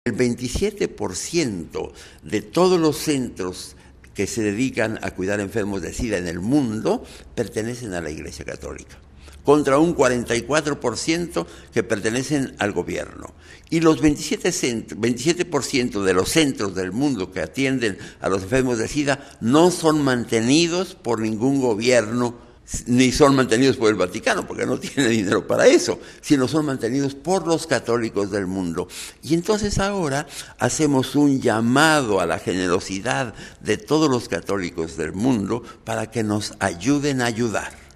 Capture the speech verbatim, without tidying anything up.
El veintisiete por ciento de todos los centros que se dedican a cuidar enfermos de SIDA en el mundo pertenecen a la Iglesia Católica, contra un cuarenta y cuatro por ciento que pertenecen al gobierno. Y los veintisiete por ciento de los centros del mundo que atienden a los enfermos de SIDA no son mantenidos por ningún gobierno, ni son mantenidos por el Vaticano, porque no tiene dinero para eso, sino son mantenidos por los católicos del mundo. Y entonces ahora hacemos un llamado a la generosidad de todos los católicos del mundo para que nos ayuden a ayudar.